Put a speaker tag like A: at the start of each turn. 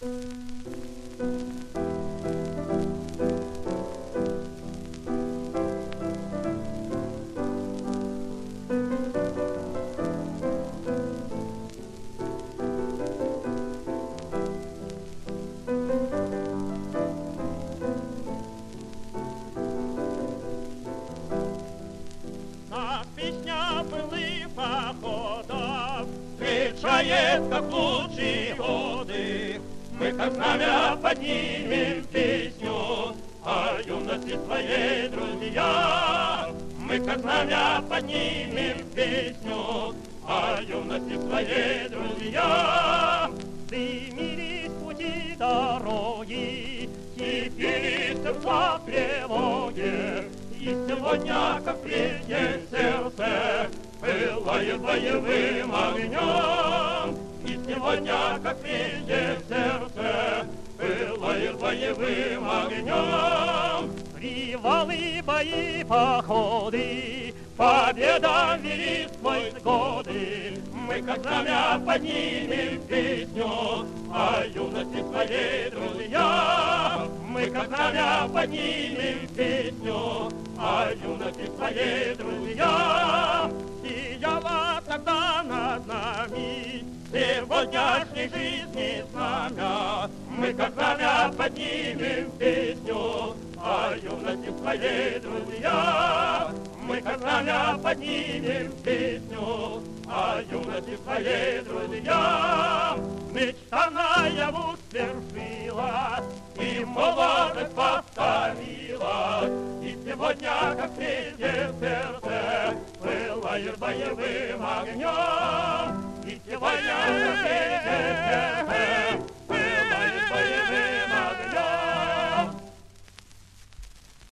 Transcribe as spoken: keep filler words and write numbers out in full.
A: Встречает, как лучшие годы, мы как знамя поднимем песню о юности своей, друзья. Мы как знамя поднимем песню о юности своей, друзья. Дымились пути дороги, кипели сердца в тревоге, и сегодня, как прежде, сердце пылает боевым огнем. И сегодня, как прежде, сердце пылает боевым огнем. Привалы, бои, походы, победа велит свой годы. Мы, как знамя, поднимем песню о юности своей, друзья. Мы, как знамя, поднимем песню о юности своей, друзья. Сияла тогда над нами сегодняшней жизни знамя. Мы, как знамя, поднимем песню о юности своей, друзья. Мы, как знамя, поднимем песню о юности своей, друзья. Мечта наяву свершилась, и молодость повторилась. И сегодня, как прежде, сердце пылает боевым огнем. И сегодня, как прежде, сердце